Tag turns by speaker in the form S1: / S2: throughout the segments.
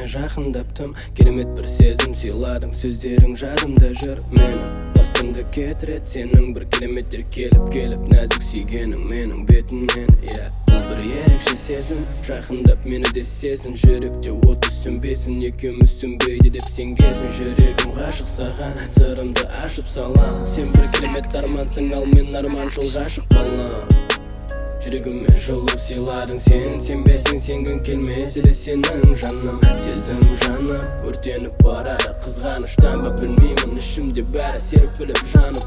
S1: жүрегіме жақындаптым. Керемет бір сезім сыйладың, сөздерің жадымда жүр менің. Басымды кетірет сенің бір кереметтер келіп нәзік сүйгенің менің бетімнен. Бұл бір ерекше сезім, жақындап мені де сезін. Жүректе от сөнбесін, екеуміз сөнбейді деп сенгесін. Жүрегім ғашық саған, сырымды ашып салам. Сен бір керемет армансың, ал мен арманшыл ғашық балам. Жүрегіме жылу сыйладың сен, сенбесің сенгің келмес еле сенің жаным. Сезім жаны өртеніп барады қызғаныштан ба білмеймін, ішімде бәрі серпіліп жанып.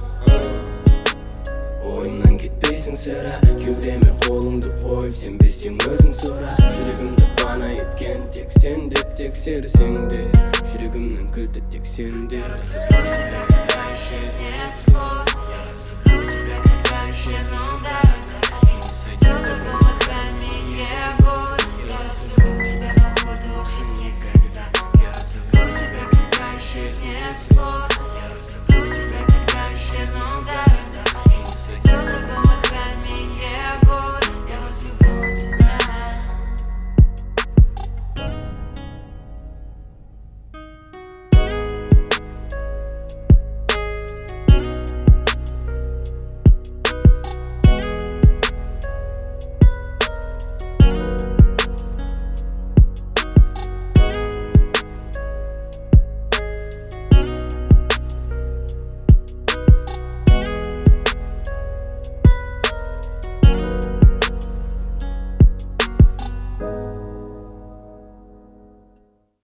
S1: Ойымнан кетпейсің сірә, кеудеме қолыңды қойып сенбесең өзің сұра. Жүрегімді пана еткен тек сен деп тексерсең де, жүрегімнің кілті тек сенде.